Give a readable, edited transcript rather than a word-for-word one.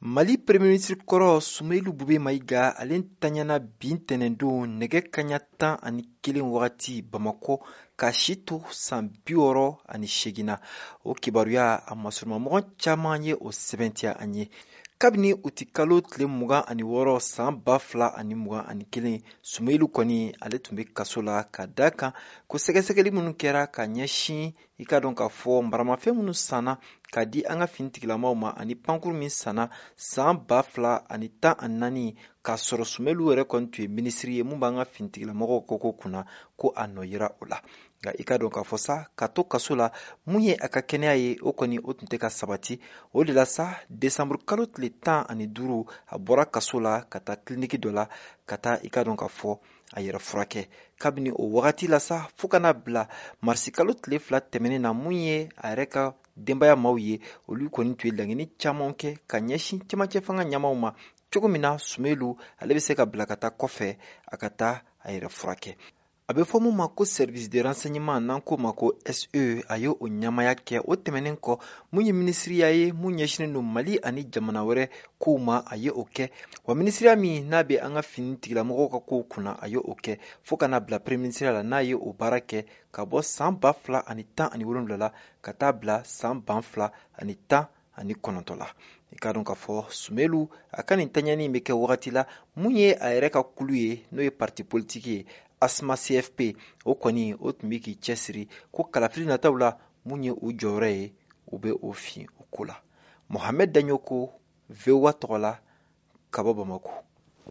Mali Premier Ministre kɔrɔ Sumailu Bube Mayiga ale tanyana bin tɛnɛndon nɛgɛ kaɲa 11 wagati Bamako ka si to san 68 na. O kibaruya a masurumamɔgɔ caman ye o sɛbɛntiya an ye. Kabini u ti kalo tile 26 san 2021 Sumailu kɔni ale tun bɛ kaso la ka da kan ko sɛgɛsɛgɛli minnu kɛra ka ɲɛsin i ka dɔn ka fɔ maramafɛn minnu sanna ka di an ka finitigilamaw ma ani pankuru min sanna san 2014 k'a sɔrɔ Sumailu yɛrɛ kɔni tun ye minisiri ye mun b'an ka finitigilamɔgɔw koko kunna ko a nɔ yera o la. Nka i ka dɔn k'a fɔ sa ka to kaso la mun ye a ka kɛnɛya ye o kɔni o tun tɛ ka sabati. O de la sa desanburu kalo tile 15 a bɔra kaso la ka taa kiliniki dɔ la ka taa i ka dɔn k'a fɔ a yɛrɛ furakɛ. Kabini o wagati la sa fo kana bila marisi kalo tile 2 tɛmɛnen na mun ye a yɛrɛ ka denbaya maaw ye olu kɔni tun ye laɲini caman kɛ ka ɲɛsin cɛmancɛ fanga ɲɛmaaw ma cogo min na Sumailu ale bɛ se ka bila ka taa kɔfɛ a ka taa a yɛrɛ furakɛ. A bɛ fɔ mun ma ko service de renseignement n'an ko ma ko SE a ye o ɲamaya kɛ o tɛmɛnen kɔ mun ye minisiriya ye mun ɲɛsinen don Mali ani jamana wɛrɛ kow ma a ye o kɛ wa minisiriya min n'a bɛ an ka finitigilamɔgɔw ka kow kunna a ye o kɛ fo kana bila premier ministeriya la n'a ye o baara kɛ ka bɔ san 2017 la ka taa bila san 2019 la. I ka dɔn k'a fɔ Sumailu a ka nin taɲani bɛ kɛ wagati la mun ye a yɛrɛ ka kulu ye n'o ye parti politique ye Asma CFP o kɔni o tun bɛ k'i cɛsiri ko kalafili nataw la mun ye o jɔyɔrɔ ye u bɛ o fin o ko la. Mohamed Daɲoko, VOA tɔgɔ la, ka bɔ Bamako.